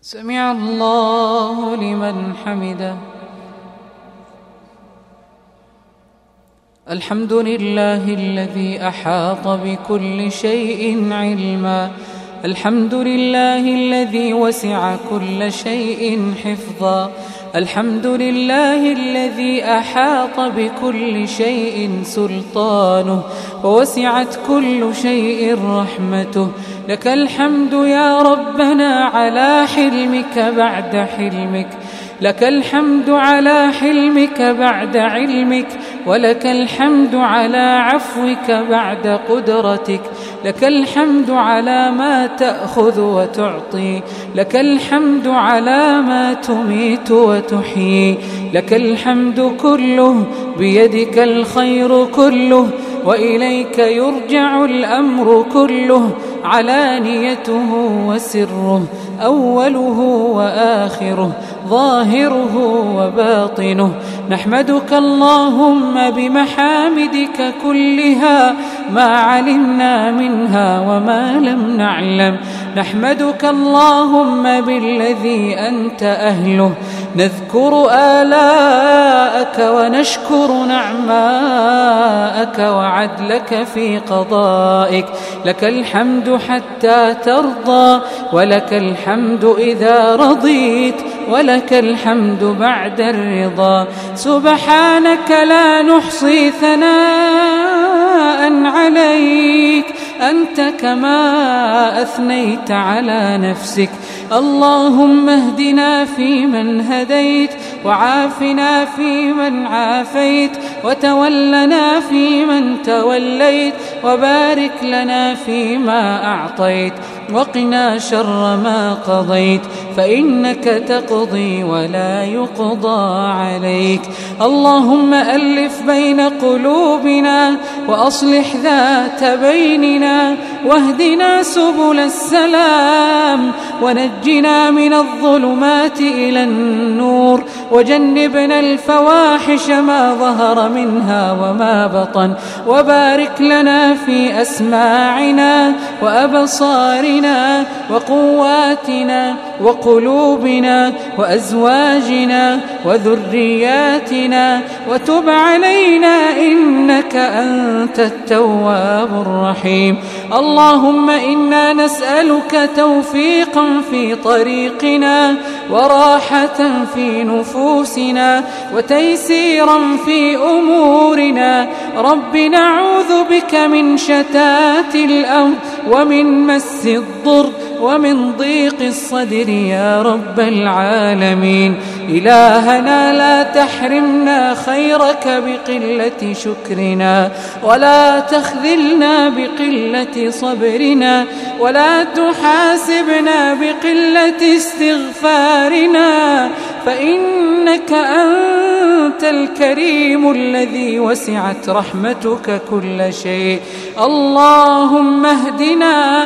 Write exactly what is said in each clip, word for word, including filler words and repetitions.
سمع الله لمن حمده. الحمد لله الذي أحاط بكل شيء علما، الحمد لله الذي وسع كل شيء حفظا، الحمد لله الذي أحاط بكل شيء سلطانه ووسعت كل شيء رحمته. لك الحمد يا ربنا على حلمك بعد حلمك، لك الحمد على حلمك بعد علمك، ولك الحمد على عفوك بعد قدرتك، لك الحمد على ما تأخذ وتعطي، لك الحمد على ما تميت وتحيي، لك الحمد كله، بيدك الخير كله، وإليك يرجع الأمر كله، علانيته وسره، أوله وآخره، ظاهره وباطنه. نحمدك اللهم بمحامدك كلها، ما علمنا منها وما لم نعلم. نحمدك اللهم بالذي أنت أهله، نذكر آلاءك ونشكر نعماءك وعدلك في قضائك. لك الحمد حتى ترضى، ولك الحمد إذا رضيت، ولك الحمد بعد الرضا. سبحانك لا نحصي ثناء عليك، أنت كما أثنيت على نفسك. اللهم اهدنا فيمن هديت، وعافنا فيمن عافيت، وتولنا فيمن توليت، وبارك لنا فيما أعطيت، وقنا شر ما قضيت، فإنك تقضي ولا يقضى عليك. اللهم ألف بين قلوبنا، وأصلح ذات بيننا، واهدنا سبل السلام، ونجنا من الظلمات إلى النور، وجنبنا الفواحش ما ظهر منها وما بطن، وبارك لنا في أسماعنا وأبصارنا وقواتنا وقلوبنا وأزواجنا وذرياتنا، وتب علينا إنك أنت التواب الرحيم. اللهم إنا نسألك توفيقا في طريقنا، وراحة في نفوسنا، وتيسيرا في أمورنا. رب نعوذ بك من شتات الأمر، ومن مس الضر، ومن ضيق الصدر يا رب العالمين. إلهنا لا تحرمنا خيرك بقلة شكرنا، ولا تخذلنا بقلة صبرنا، ولا تحاسبنا بقلة استغفارنا، فإنك أنت الكريم الذي وسعت رحمتك كل شيء. اللهم اهدنا،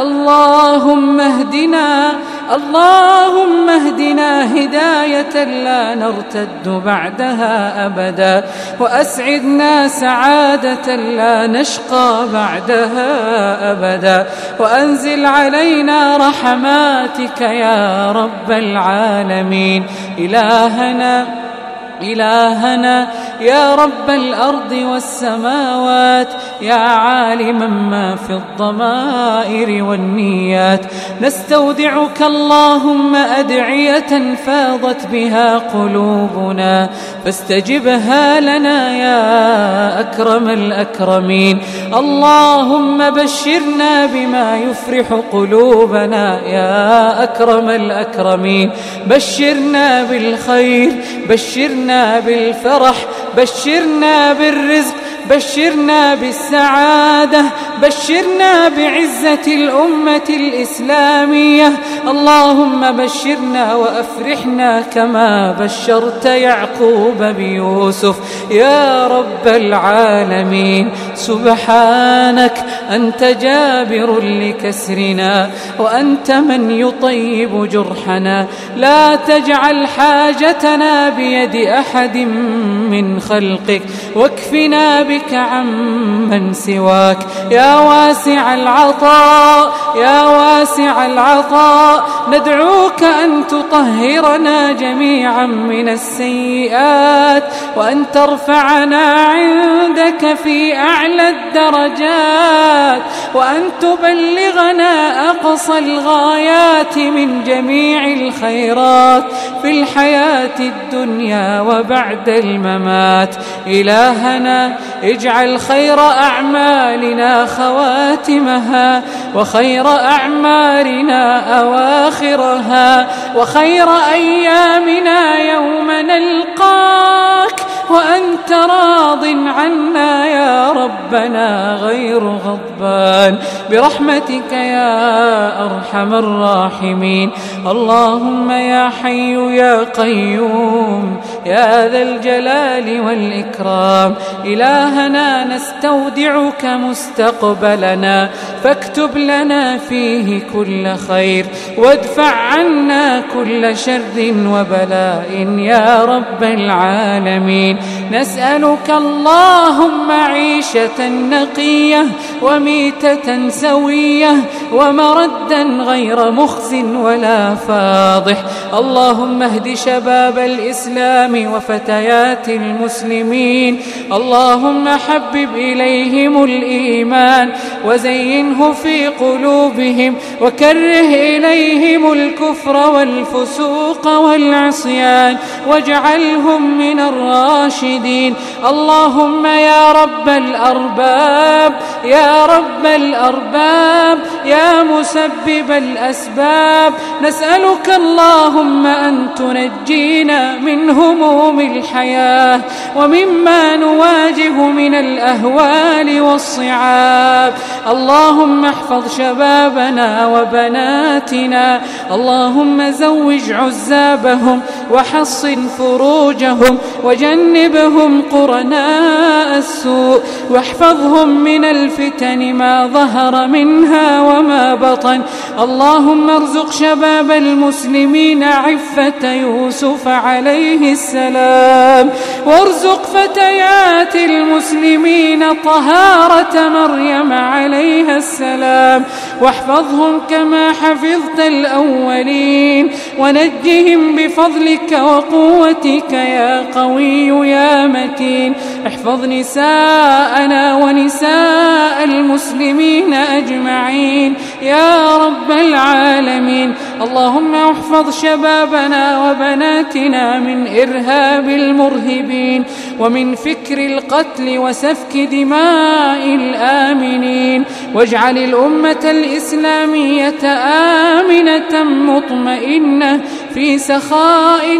اللهم اهدنا، اللهم اهدنا هداية لا نرتد بعدها أبدا، وأسعدنا سعادة لا نشقى بعدها أبدا، وأنزل علينا رحماتك يا رب العالمين. إلهنا إلهنا يا رب الأرض والسماوات، يا عالما ما في الضمائر والنيات، نستودعك اللهم أدعية فاضت بها قلوبنا، فاستجبها لنا يا أكرم الأكرمين. اللهم بشرنا بما يفرح قلوبنا يا أكرم الأكرمين. بشرنا بالخير، بشرنا بالفرح، بشرنا بالرزق، بشرنا بالسعادة، بشرنا بعزة الأمة الإسلامية. اللهم بشرنا وأفرحنا كما بشرت يعقوب بيوسف يا رب العالمين. سبحانك أنت جابر لكسرنا وأنت من يطيب جرحنا. لا تجعل حاجتنا بيد أحد من خلقك واكفنا بك عمن سواك. يا واسع العطاء يا واسع العطاء ندعوك أن تطهرنا جميعا من السيئات وأن ترفعنا عندك في أعلى الدرجات وأن تبلغنا أقصى الغايات من جميع الخيرات في الحياة الدنيا وبعد الممات. إلهنا اجعل خير أعمالنا خواتمها وخير أعمارنا أواخرها وخير أيامنا يوم نلقاك وأنت راض عنا يا ربنا غير غضبان برحمتك يا أرحم الراحمين. اللهم يا حي يا قيوم يا ذا الجلال والإكرام إلهنا نستودعك مستقبلنا فاكتب لنا فيه كل خير وادفع عنا كل شر وبلاء يا رب العالمين. نسألك اللهم عيشة نقية وميتة سوية ومردا غير مخز ولا فاضح. اللهم اهد شباب الإسلام وفتيات المسلمين. اللهم حبب إليهم الإيمان وزينه في قلوبهم وكره إليهم الكفر والفسوق والعصيان واجعلهم من الراشدين. اللهم يا رب الأرباب يا رب الأرباب يا مسبب الأسباب نسألك اللهم أن تنجينا من هموم الحياة ومما نواجه من الأهوال والصعاب. اللهم احفظ شبابنا وبناتنا. اللهم زوج عزابهم وحصن فروجهم وجنبهم قرناء السوء واحفظهم من الفتن ما ظهر منها وما بطن. اللهم ارزق شباب المسلمين عفة يوسف عليه السلام وارزق فتيات المسلمين طهارة مريم عليها السلام واحفظهم كما حفظت الأولين ونجهم بفضلك وقوتك يا قوي يا متين. احفظ نساءنا ونساء المسلمين أجمعين يا رب العالمين. اللهم احفظ شبابنا وبناتنا من إرهاب المرهبين ومن فكر القتل وسفك دماء الآمنين واجعل الأمة الإسلامية آمنة مطمئنة في سخاء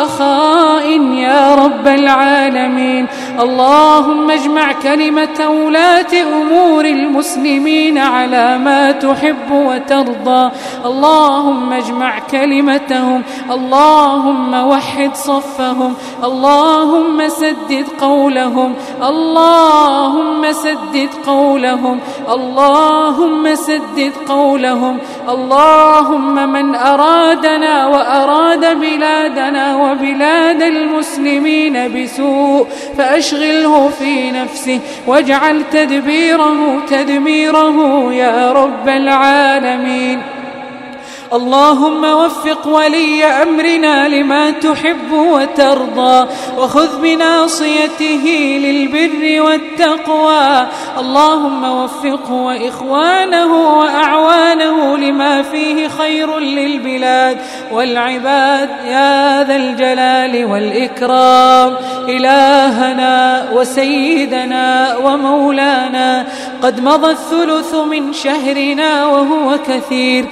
ورخاء يا رب العالمين. اللهم اجمع كلمة ولاة أمور المسلمين على ما تحب وترضى. اللهم اجمع كلمتهم. اللهم وحد صفهم. اللهم سدد قولهم. اللهم سدد قولهم. اللهم سدد قولهم. اللهم من أرادنا وأراد بلادنا وبلاد المسلمين بسوء فأشغله في نفسه واجعل تدبيره تدميره يا رب العالمين. اللهم وفق ولي أمرنا لما تحب وترضى وخذ بناصيته للبر والتقوى. اللهم وفقه وإخوانه وأعوانه لما فيه خير للبلاد والعباد يا ذا الجلال والإكرام. إلهنا وسيدنا ومولانا قد مضى الثلث من شهرنا وهو كثير.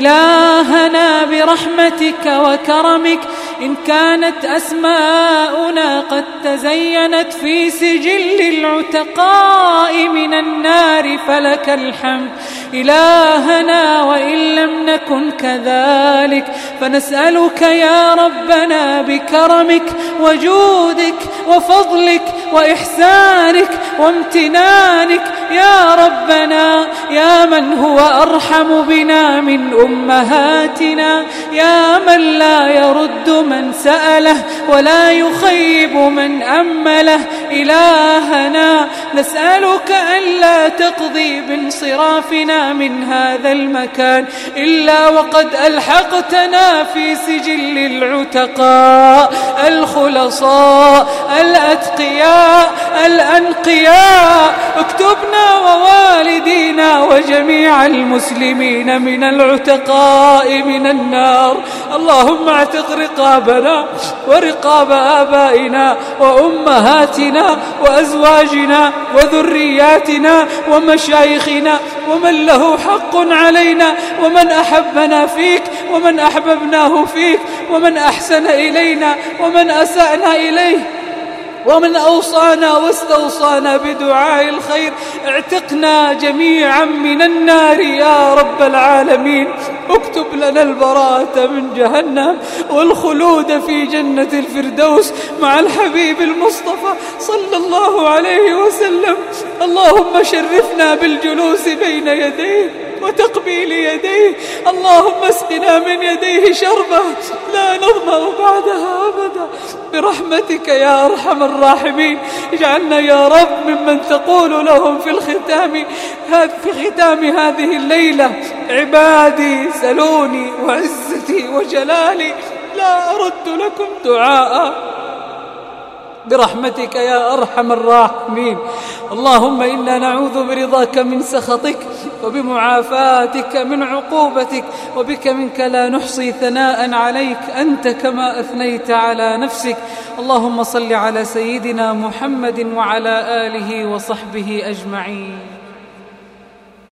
إلهنا برحمتك وكرمك إن كانت أسماؤنا قد تزينت في سجل العتقاء من النار فلك الحمد. إلهنا وإن لم نكن كذلك فنسألك يا ربنا بكرمك وجودك وفضلك وإحسانك وامتنانك يا ربنا، يا من هو أرحم بنا من أمهاتنا، يا من لا يرد من سأله ولا يخيب من أمله. إلهنا نسألك ألا تقضي بانصرافنا من هذا المكان إلا وقد ألحقتنا في سجل العتقاء الخلصاء الأتقياء الأنقياء. اكتبنا ووالدينا وجميع المسلمين من العتقاء من النار. اللهم اعتق رقابنا ورقاب آبائنا وأمهاتنا وأزواجنا وذرياتنا ومشايخنا ومن له حق علينا، ومن أحبنا فيك ومن أحببناه فيك، ومن أحسن إلينا ومن أسأنا إليه، ومن أوصانا واستوصانا بدعاء الخير. اعتقنا جميعا من النار يا رب العالمين. اكتب لنا البراءة من جهنم والخلود في جنة الفردوس مع الحبيب المصطفى صلى الله عليه وسلم. اللهم شرفنا بالجلوس بين يديه وتقبيل يديه. اللهم اسقنا من يديه شربة لا نظمأ بعدها أبدا برحمتك يا أرحم الراحمين. اجعلنا يا رب ممن تقول لهم في الختام في ختام هذه الليلة: عبادي سلوني وعزتي وجلالي لا أرد لكم دعاء برحمتك يا أرحم الراحمين. اللهم إنا نعوذ برضاك من سخطك وبمعافاتك من عقوبتك، وبك منك لا نحصي ثناء عليك أنت كما أثنيت على نفسك. اللهم صل على سيدنا محمد وعلى آله وصحبه أجمعين.